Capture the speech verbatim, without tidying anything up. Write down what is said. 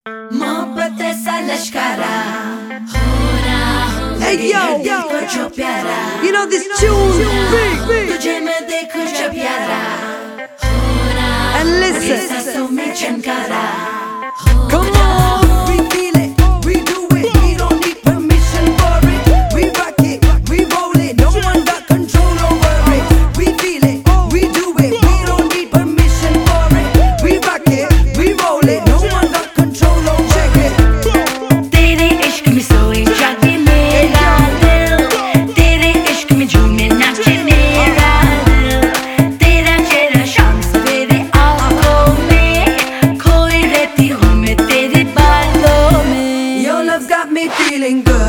मोहब्बत ऐसा लश्कारा हो रहा हूँ। Hey yo, yo, जो प्यारा you know this tune, big, big. तुझे मैं देखूं जब यारा हो रहा And listen, सांसों में झनकारा। come on. We feel it, we do it, we don't need permission for it. We rock it, we roll it, no one got control over it. We feel it, we do it, we don't need permission for it. We rock it, we roll it, no one got control over it. तेरे इश्क में सोए जागे मेरा दिल, तेरे इश्क में झूमे नाचे मेरा दिल। तेरा चेहरा शाम सवेरे आँखों में, खोई रहती हूँ मैं तेरे बालों में। Your love's got me feeling good.